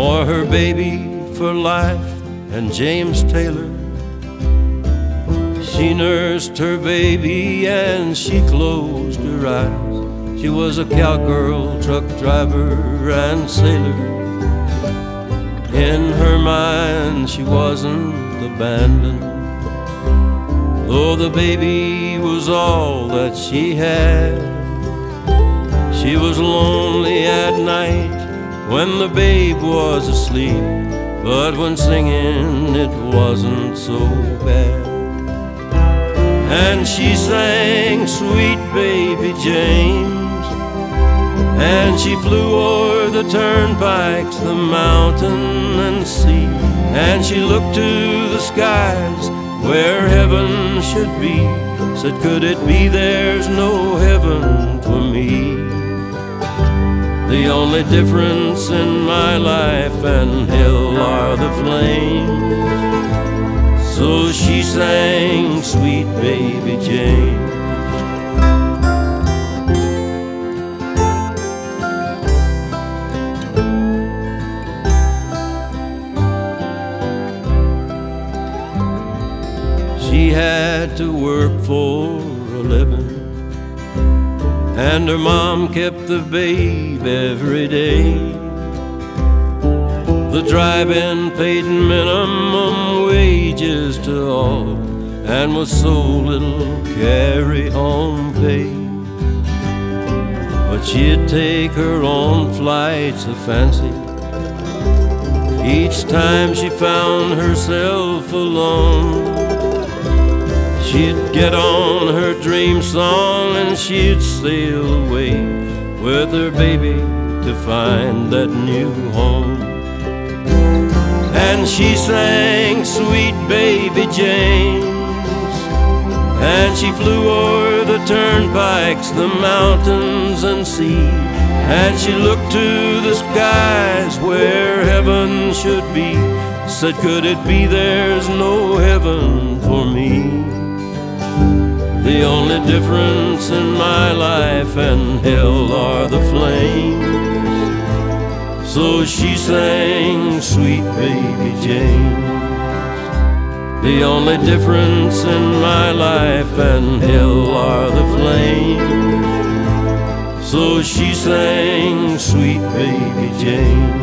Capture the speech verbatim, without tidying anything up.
for her baby for life and James Taylor. She nursed her baby and she closed her eyes. She was a cowgirl, truck driver, and sailor. In her mind she wasn't abandoned, though the baby was all that she had. She was lonely at night when the babe was asleep, but when singing it wasn't so bad. And she sang Sweet Baby James, and she flew o'er the turnpikes, the mountain and sea, and she looked to the skies where heaven should be, said, could it be there's no heaven for me? The only difference in my life and hell are the flames. So she sang Sweet Baby James. She had to work for a living, and her mom kept the babe every day. The drive-in paid minimum wages to all, and with so little carry-on pay. But she'd take her own flights of fancy each time she found herself alone. She'd get on her dream song and she'd sail away with her baby to find that new home. And she sang Sweet Baby James, and she flew o'er the turnpikes, the mountains and sea, and she looked to the skies where heaven should be, said, could it be there's no heaven for me? The only difference in my life and hell are the flames. So she sang Sweet Baby James. The only difference in my life and hell are the flames. So she sang Sweet Baby James.